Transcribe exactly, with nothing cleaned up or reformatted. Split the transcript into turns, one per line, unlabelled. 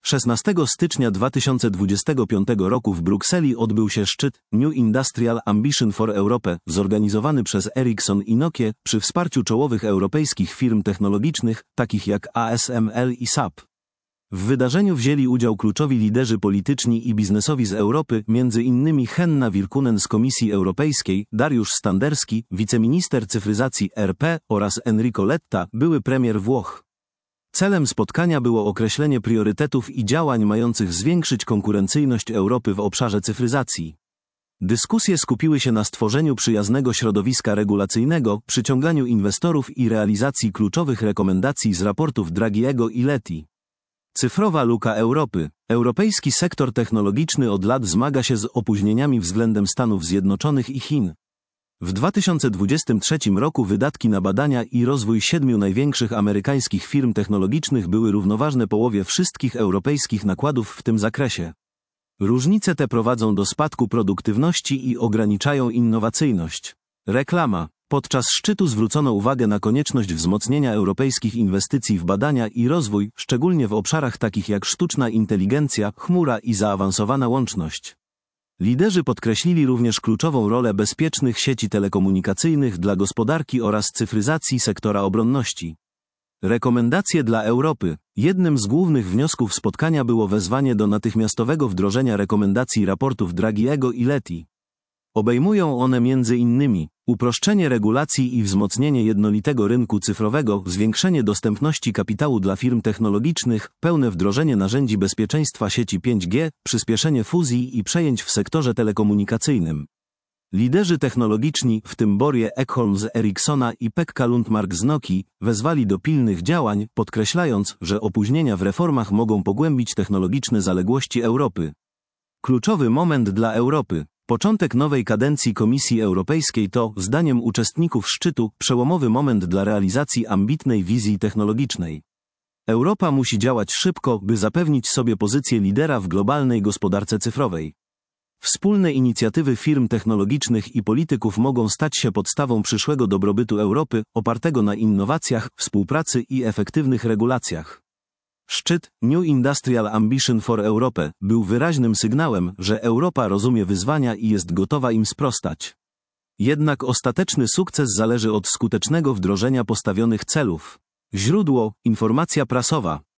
szesnastego stycznia dwa tysiące dwudziestego piątego roku w Brukseli odbył się szczyt New Industrial Ambition for Europe, zorganizowany przez Ericsson i Nokia przy wsparciu czołowych europejskich firm technologicznych, takich jak A S M L i S A P. W wydarzeniu wzięli udział kluczowi liderzy polityczni i biznesowi z Europy, między innymi Henna Virkkunen z Komisji Europejskiej, Dariusz Standerski, wiceminister cyfryzacji R P oraz Enrico Letta, były premier Włoch. Celem spotkania było określenie priorytetów i działań mających zwiększyć konkurencyjność Europy w obszarze cyfryzacji. Dyskusje skupiły się na stworzeniu przyjaznego środowiska regulacyjnego, przyciąganiu inwestorów i realizacji kluczowych rekomendacji z raportów Draghiego i Letti. Cyfrowa luka Europy. Europejski sektor technologiczny od lat zmaga się z opóźnieniami względem Stanów Zjednoczonych i Chin. W dwa tysiące dwudziestym trzecim roku wydatki na badania i rozwój siedmiu największych amerykańskich firm technologicznych były równoważne połowie wszystkich europejskich nakładów w tym zakresie. Różnice te prowadzą do spadku produktywności i ograniczają innowacyjność. Reklama. Podczas szczytu zwrócono uwagę na konieczność wzmocnienia europejskich inwestycji w badania i rozwój, szczególnie w obszarach takich jak sztuczna inteligencja, chmura i zaawansowana łączność. Liderzy podkreślili również kluczową rolę bezpiecznych sieci telekomunikacyjnych dla gospodarki oraz cyfryzacji sektora obronności. Rekomendacje dla Europy. Jednym z głównych wniosków spotkania było wezwanie do natychmiastowego wdrożenia rekomendacji raportów Draghiego i Letti. Obejmują one między innymi uproszczenie regulacji i wzmocnienie jednolitego rynku cyfrowego, zwiększenie dostępności kapitału dla firm technologicznych, pełne wdrożenie narzędzi bezpieczeństwa sieci pięć G, przyspieszenie fuzji i przejęć w sektorze telekomunikacyjnym. Liderzy technologiczni, w tym Börje Ekholm z Ericssona i Pekka Lundmark z Nokii, wezwali do pilnych działań, podkreślając, że opóźnienia w reformach mogą pogłębić technologiczne zaległości Europy. Kluczowy moment dla Europy. Początek nowej kadencji Komisji Europejskiej to, zdaniem uczestników szczytu, przełomowy moment dla realizacji ambitnej wizji technologicznej. Europa musi działać szybko, by zapewnić sobie pozycję lidera w globalnej gospodarce cyfrowej. Wspólne inicjatywy firm technologicznych i polityków mogą stać się podstawą przyszłego dobrobytu Europy, opartego na innowacjach, współpracy i efektywnych regulacjach. Szczyt New Industrial Ambition for Europe był wyraźnym sygnałem, że Europa rozumie wyzwania i jest gotowa im sprostać. Jednak ostateczny sukces zależy od skutecznego wdrożenia postawionych celów. Źródło: informacja prasowa.